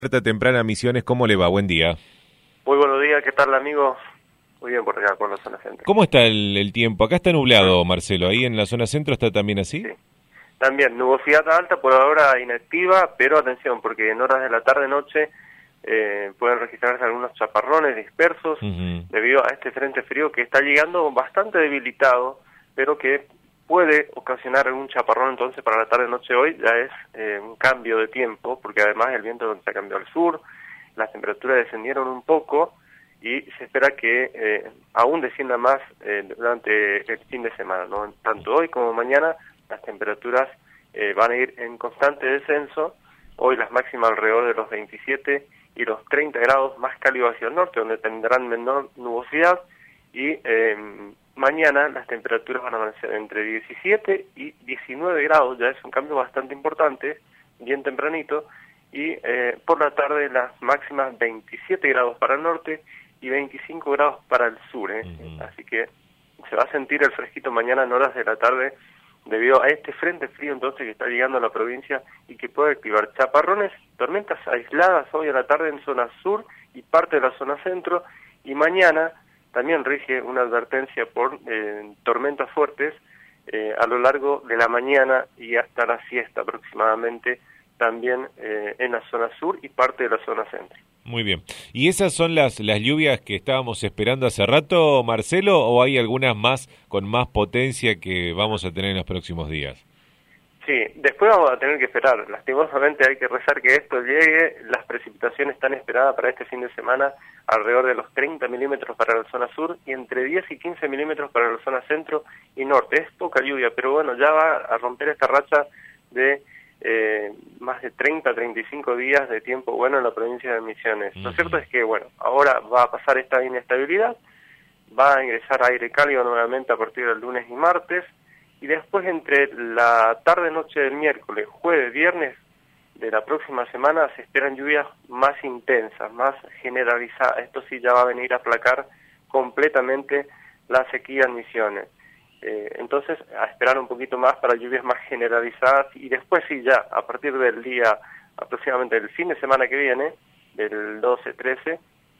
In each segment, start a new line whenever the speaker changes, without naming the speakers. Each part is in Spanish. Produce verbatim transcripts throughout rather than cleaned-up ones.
Alerta temprana Misiones, ¿cómo le va? Buen día.
Muy buenos días, ¿qué tal, amigo? Muy bien por acá, por la zona centro.
¿Cómo está el, el tiempo? Acá está nublado, Marcelo. ¿Ahí en la zona centro está también así?
Sí. También, nubosidad alta, por ahora inactiva, pero atención, porque en horas de la tarde-noche eh, pueden registrarse algunos chaparrones dispersos uh-huh. debido a este frente frío que está llegando bastante debilitado, pero que puede ocasionar algún chaparrón. Entonces para la tarde-noche hoy ya es eh, un cambio de tiempo, porque además el viento se cambió al sur, las temperaturas descendieron un poco y se espera que eh, aún descienda más eh, durante el fin de semana, ¿no? Tanto hoy como mañana las temperaturas eh, van a ir en constante descenso. Hoy las máximas alrededor de los veintisiete y los treinta grados, más cálido hacia el norte, donde tendrán menor nubosidad, y eh, mañana las temperaturas van a amanecer entre diecisiete y diecinueve grados, ya es un cambio bastante importante, bien tempranito, y eh, por la tarde las máximas veintisiete grados para el norte y veinticinco grados para el sur, ¿eh? Uh-huh. Así que se va a sentir el fresquito mañana en horas de la tarde debido a este frente frío entonces que está llegando a la provincia y que puede activar chaparrones, tormentas aisladas hoy a la tarde en zona sur y parte de la zona centro, y mañana también rige una advertencia por eh, tormentas fuertes eh, a lo largo de la mañana y hasta la siesta aproximadamente, también eh, en la zona sur y parte de la zona centro.
Muy bien. ¿Y esas son las, las lluvias que estábamos esperando hace rato, Marcelo, o hay algunas más con más potencia que vamos a tener en los próximos días?
Sí, después vamos a tener que esperar. Lastimosamente hay que rezar que esto llegue. Las precipitaciones están esperadas para este fin de semana alrededor de los treinta milímetros para la zona sur y entre diez y quince milímetros para la zona centro y norte. Es poca lluvia, pero bueno, ya va a romper esta racha de eh, más de treinta a treinta y cinco días de tiempo bueno en la provincia de Misiones. Uh-huh. Lo cierto es que, bueno, ahora va a pasar esta inestabilidad, va a ingresar aire cálido nuevamente a partir del lunes y martes, y después entre la tarde-noche del miércoles, jueves, viernes de la próxima semana se esperan lluvias más intensas, más generalizadas. Esto sí ya va a venir a aplacar completamente la sequía en Misiones. Eh, entonces, a esperar un poquito más para lluvias más generalizadas, y después sí ya, a partir del día, aproximadamente del fin de semana que viene, del doce trece,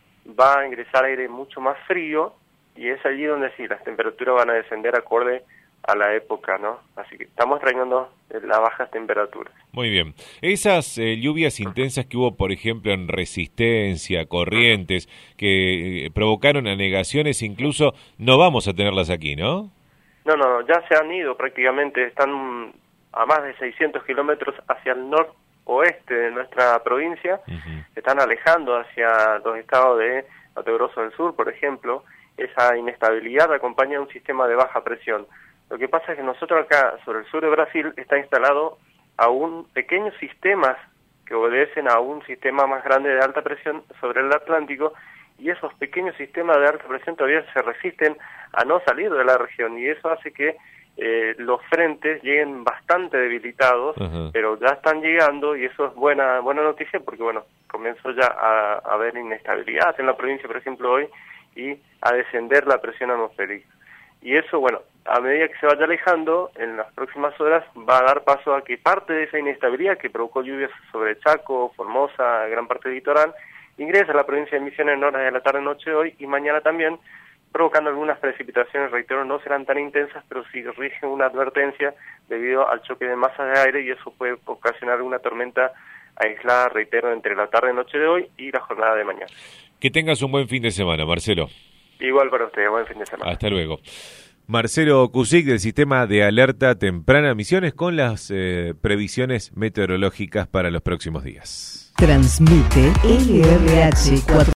va a ingresar aire mucho más frío, y es allí donde sí, las temperaturas van a descender acorde a la época, ¿no? Así que estamos trayendo las bajas temperaturas.
Muy bien. Esas eh, lluvias intensas que hubo, por ejemplo, en Resistencia, Corrientes, que eh, provocaron anegaciones, incluso, no vamos a tenerlas aquí, ¿no?
No, no, ya se han ido prácticamente, están a más de seiscientos kilómetros hacia el noroeste de nuestra provincia, uh-huh. se están alejando hacia los estados de Mato Grosso del Sur, por ejemplo. Esa inestabilidad acompaña a un sistema de baja presión. Lo que pasa es que nosotros acá, sobre el sur de Brasil, está instalado aún pequeños sistemas que obedecen a un sistema más grande de alta presión sobre el Atlántico, y esos pequeños sistemas de alta presión todavía se resisten a no salir de la región, y eso hace que eh, los frentes lleguen bastante debilitados, uh-huh. pero ya están llegando, y eso es buena buena noticia, porque bueno, comenzó ya a, a haber inestabilidad en la provincia, por ejemplo, hoy, y a descender la presión atmosférica. Y eso, bueno, a medida que se vaya alejando, en las próximas horas va a dar paso a que parte de esa inestabilidad que provocó lluvias sobre Chaco, Formosa, gran parte del litoral, ingresa a la provincia de Misiones en horas de la tarde-noche hoy y mañana también, provocando algunas precipitaciones, reitero, no serán tan intensas, pero sí rigen una advertencia debido al choque de masas de aire, y eso puede ocasionar una tormenta aislada, reitero, entre la tarde-noche de hoy y la jornada de mañana.
Que tengas un buen fin de semana, Marcelo.
Igual para usted, buen fin de semana.
Hasta luego. Marcelo Cusic, del Sistema de Alerta Temprana Misiones, con las eh, previsiones meteorológicas para los próximos días.
Transmite L R H cuatro.